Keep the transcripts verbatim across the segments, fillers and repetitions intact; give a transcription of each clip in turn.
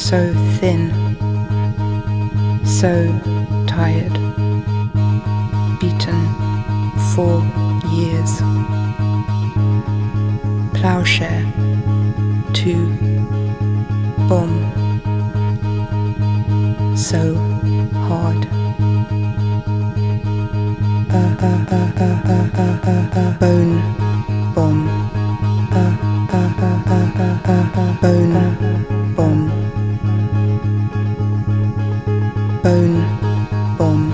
so thin, so tired, beaten for years. Plowshare to bomb, so hard. Uh, uh, uh, uh, uh, uh, uh, uh, bone bomb. Uh, uh, uh, uh, uh, uh, uh, bone bomb. Bone bomb.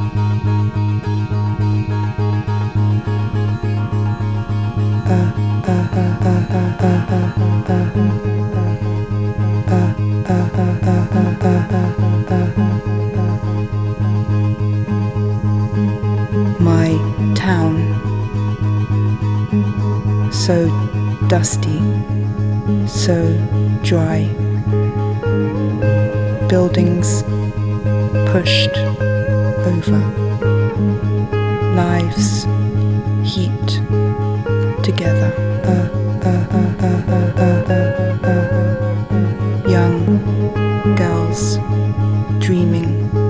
Uh, uh, uh, uh, uh, uh, uh, uh, uh, uh, uh, uh, uh, my town, so dusty, so dry, buildings pushed over, lives heaped together, uh, uh, uh, uh, uh, uh, uh, young girls dreaming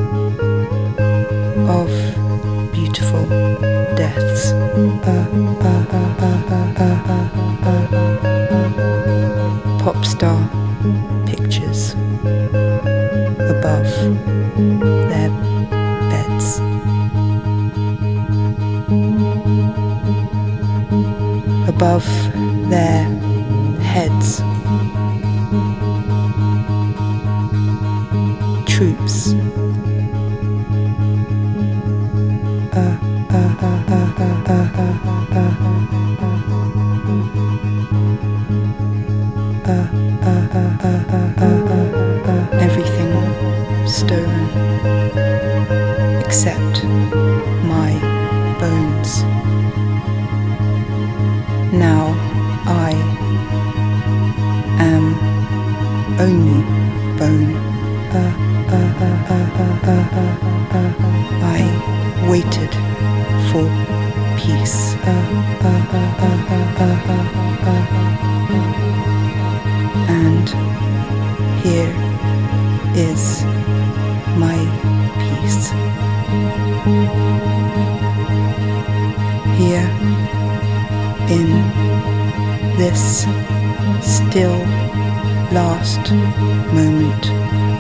of beautiful deaths. Uh, uh, uh, uh, uh, uh, uh, uh. Pop star pictures above their beds. Above their heads. Troops. Uh, uh, uh, uh, uh, uh, uh, uh, uh, uh, uh, uh, everything stolen except my bones. Now I am only bone. Uh, uh, uh, uh, uh, uh, uh, uh. I waited for peace. Uh, uh, uh, uh, uh, uh, uh, uh. And here is my peace. Here in this still last moment